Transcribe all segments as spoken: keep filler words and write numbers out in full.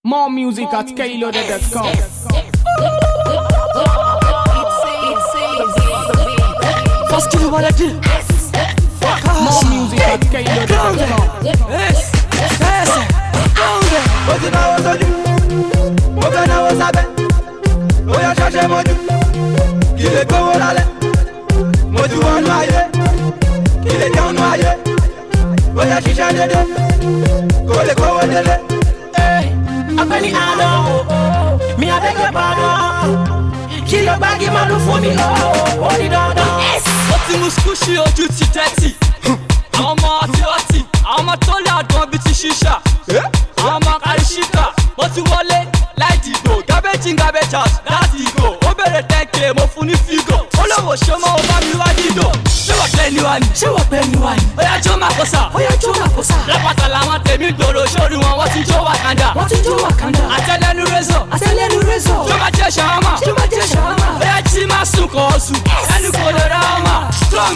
More music at Kayloaded dot com. First kill you wanna do. More music at Kayloaded dot com. Yes, yes. Oti na wo soju, mo fẹ́ náwó sábẹ́, ó yá ṣọ́ṣẹ́ mọ́jú, kí lè gbówó lálẹ́, mo ti wọnú ayé, kí lè jẹun nú ayé, ó yá ṣiṣẹ́ dédé, kó lè kówó délé. Ọ̀gbẹ́ni àná, mi àbẹ̀kẹ̀ pàdán, kí ló gbági máa lù fún mi lọ́wọ́, ó ní dandan. Ó ti mú skúṣì ojú ti tẹ́tì, àwọn ọmọ àti ọtí, àwọn ọmọ tó lè àdán bíi ti ṣíṣà. Àwọn ọmọ kàríṣíkà, mo ti wọlé láì dìgbò. Garbage in garbage out, láti ìgò. Ó bèrè ten k, mo fún ní fígò. Ó lówó ṣe mọ́ ọ bá mi wá dídò. Ṣé wọ́n pẹ́ ni wá ni? Ṣé wọ́n pẹ́ ni wá ni? Ó yá jó máa kó sà. Ó yá jó máa kó sà. Lápáta làwọn tèmi gbòòrò sórí wọn, wọ́n ti jó Wakanda. Wọ́n ti jó Wakanda. Àtẹlẹnu rẹ́sọ̀. Àtẹlẹnu rẹ́sọ̀. Jó máa jẹ́ ṣàwámà. Jó máa jẹ́ ṣàwámà. Ó yá jí máa sùn kọ́ ọ̀sùn. Ẹnu kò lè ra ọmọ. Strong.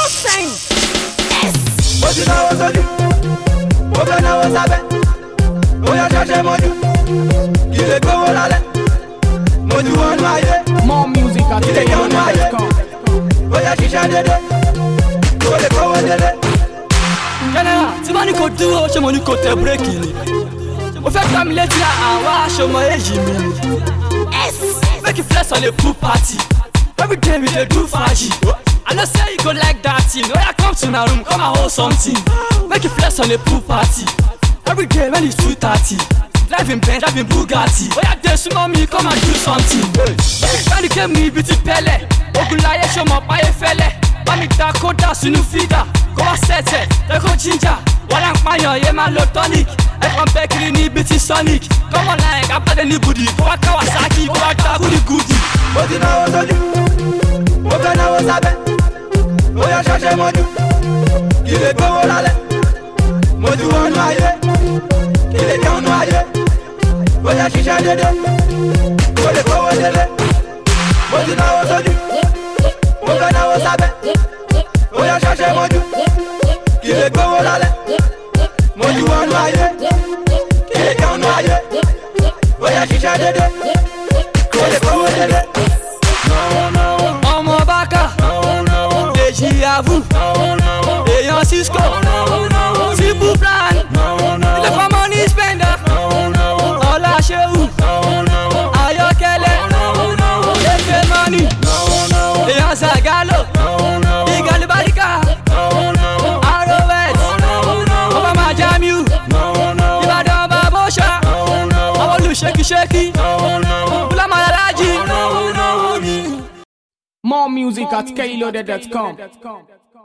Mo ti náwó sójú, mo fẹ́ náwó sábẹ́, ó yá ṣọ́ṣẹ́ mọ́jú, kí lè gbówó lálẹ́, mo ti wọnú ayé, More music at kí lè jẹun nú Kayloaded ayé, dot com. ó yá ṣiṣẹ́ dédé, kó lè kówó délé. General, tí bá ní kò dúró, ṣé mo ní kò tẹ búrẹ́kì ni? Mo fẹ́ gbá mi létí àwọn aṣọmọ èyí mi ni. Make you flex on a pool party. Every day we dey do faji. I know say you go like that thing. Oya come to my room, come and hold something. Make you flex on a pool party. Every day when it's two thirty. Driving Benz, driving Bugatti. Oya dey sumo me, come and do something. When you get me, beauty pele. Ogunlaye show my paye fele. Bami ta kódà sínú fídà. Kó wá sẹ̀tẹ̀, tẹ́kọ̀ ginger. Wọ́n á ń pààyàn, yé máa lo tonic. Ẹ̀kan bẹ́ kiri ní ibi ti Sonic. Kọ́mọ̀ náà ẹ̀ka pàdé ní Budi. Kó wá Kawasaki, kó wá gba gúdígúdí. Mo ti náwó sójú, mo fẹ́ náwó sábẹ́, ó yá ṣọ́ṣẹ́ mọ́jú, kí lè gbówó lálẹ́, mo ti wọnú ayé, kí lè jẹun nú ayé, ó yá ṣiṣẹ́ dédé, kó lè kówó délé. Mo ti náwó sójú, mo fẹ́ náwó sábẹ́, ó yá ṣọ́ṣẹ́ mọ́jú, kí lè gbówó lálẹ́, mo ti wọnú ayé, kí lè jẹun nú ayé, ó yá ṣiṣẹ́ dédé, kó lè kówó délé. Ọmọ Bákà, Dèjì Àvù, èèyàn Cisco, Simple Plan, ilé for money spender, Ọlá Ṣehu, Ayọ̀kẹ́lẹ́, Eke Money, èèyàn Zagalo, Igalibarika, Arowet, Obama Jamiu, Ìbàdàn Babosha, àwọn olùṣèkìṣèkì, Bùlámà Alájì. More music at Kayloaded dot com.